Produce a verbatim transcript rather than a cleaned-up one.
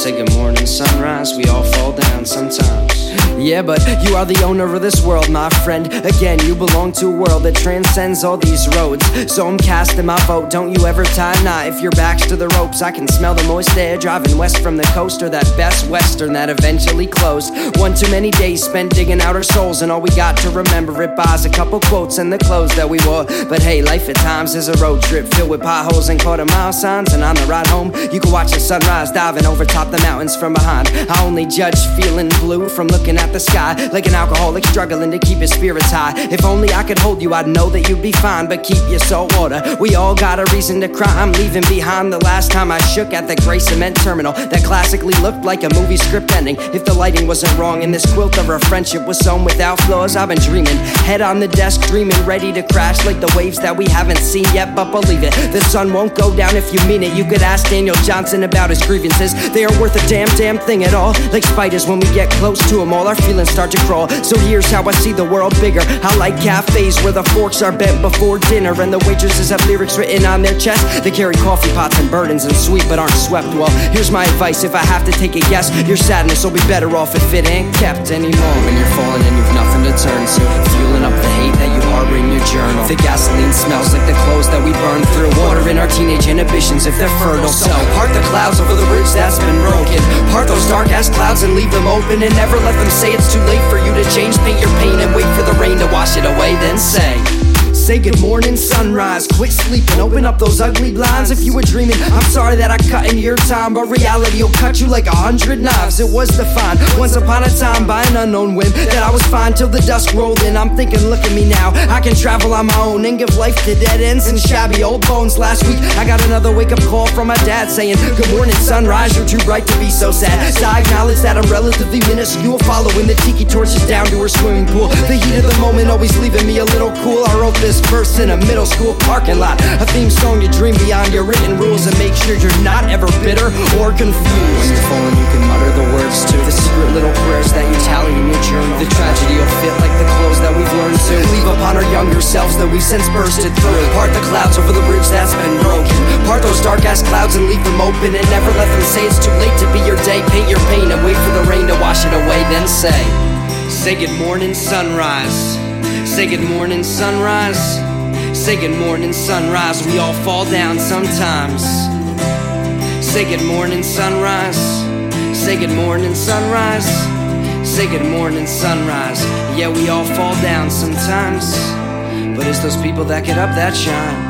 Say good morning, sunrise, we all fall down sometimes. Yeah, but you are the owner of this world, my friend. Again, you belong to a world that transcends all these roads. So I'm casting my vote, don't you ever tie a knot. If your back's to the ropes, I can smell the moist air driving west from the coast, or that best western that eventually closed. One too many days spent digging out our souls, and all we got to remember it by is a couple quotes and the clothes that we wore. But hey, life at times is a road trip filled with potholes and quarter mile signs, and on the ride home, you can watch the sunrise diving over top the mountains from behind. I only judge feeling blue from looking at the sky, like an alcoholic struggling to keep his spirits high. If only I could hold you, I'd know that you'd be fine, but keep your salt water. We all got a reason to cry. I'm leaving behind the last time I shook at the gray cement terminal that classically looked like a movie script ending. If the lighting wasn't wrong and this quilt of our friendship was sewn without flaws, I've been dreaming, head on the desk, dreaming, ready to crash like the waves that we haven't seen yet. But believe it, the sun won't go down if you mean it. You could ask Daniel Johnson about his grievances, they aren't worth a damn damn thing at all. Like spiders, when we get close to them, all our feelings start to crawl. So here's how I see the world bigger. I like cafes where the forks are bent before dinner, and the waitresses have lyrics written on their chest. They carry coffee pots and burdens and sweet but aren't swept. Well, here's my advice, if I have to take a guess, your sadness will be better off if it ain't kept anymore. When you're falling and you've nothing to turn to, fueling up the hate that you harbor in your journal. The gasoline smells like the clothes that we burn through, watering our teenage inhibitions if they're fertile. So part the clouds over the bridge that's been broken, part those dark ass clouds and leave them open, and never let them say it's too late for you to change. Paint your pain and wait for the rain to wash it away, then say Say good morning, sunrise, quit sleeping, open up those ugly blinds. If you were dreaming, I'm sorry that I cut into your time, but reality will cut you like a hundred knives. It was defined once upon a time by an unknown whim that I was fine till the dusk rolled in. I'm thinking, look at me now, I can travel on my own and give life to dead ends and shabby old bones. Last week, I got another wake-up call from my dad saying, good morning, sunrise, you're too bright to be so sad. So I acknowledge that I'm relatively minuscule, following the tiki torches down to her swimming pool. The heat of the moment always leaving me a little cool. I wrote this verse in a middle school parking lot, a theme song you dream beyond your written rules, and make sure you're not ever bitter or confused. When you're falling, you can mutter the words to the secret little prayers that you tally in your journal. The tragedy will fit like the clothes that we've learned to leave upon our younger selves that we've since bursted through. Part the clouds over the bridge that's been broken, part those dark ass clouds and leave them open, and never let them say it's too late to be your day. Paint your pain and wait for the rain to wash it away, then say Say good morning, sunrise. Say good morning, sunrise. Say good morning, sunrise, we all fall down sometimes. Say good morning, sunrise. Say good morning, sunrise. Say good morning, sunrise. Yeah, we all fall down sometimes, but it's those people that get up that shine.